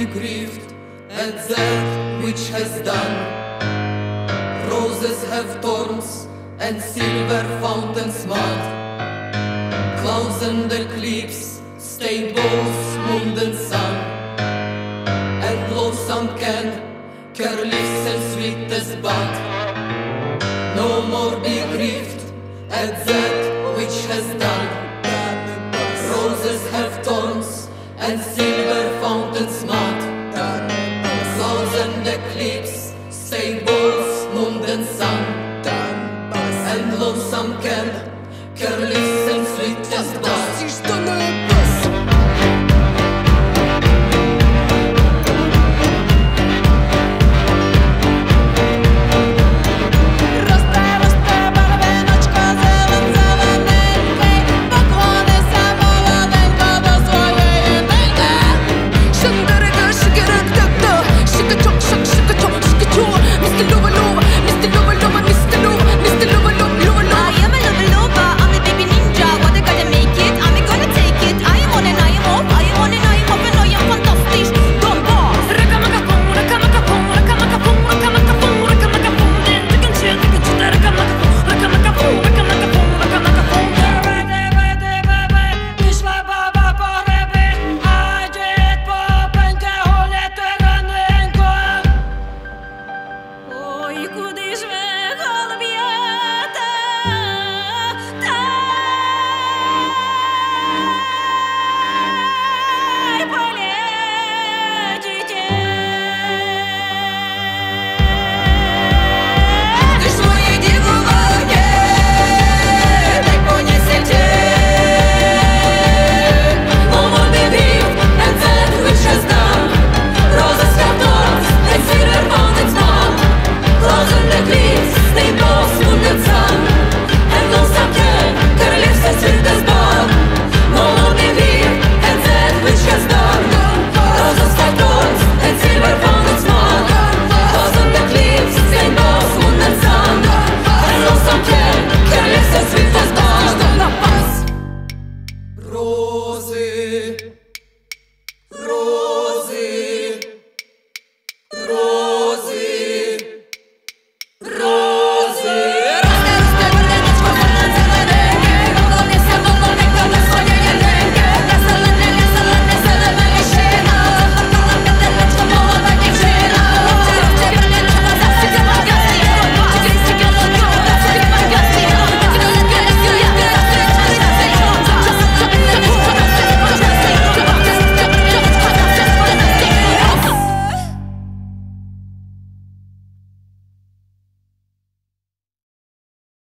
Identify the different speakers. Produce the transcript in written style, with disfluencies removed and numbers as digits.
Speaker 1: grieved at that which has done. Roses have thorns and silver fountains mud. Clouds and eclipse, stables, moon and sun. And lonesome can, careless and sweet as bud. No more be grieved at that which has done. Roses have thorns and silver fountains mud. Clouds and eclipse, stables, moon and sun. And lonesome can, careless